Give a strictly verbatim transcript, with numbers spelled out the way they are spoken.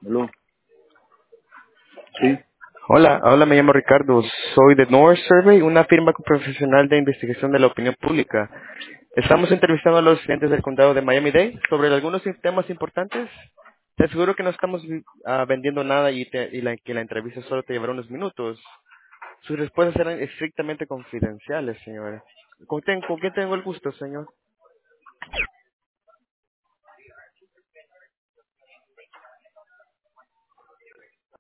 Aló. Sí. Hola, hola, me llamo Ricardo. Soy de North Survey, una firma profesional de investigación de la opinión pública. Estamos entrevistando a los estudiantes del condado de Miami-Dade sobre algunos temas importantes. Te aseguro que no estamos ah, vendiendo nada y, te- y la, que la entrevista solo te llevará unos minutos. Sus respuestas serán estrictamente confidenciales, señora. ¿Con, quién- con quién tengo el gusto, señor?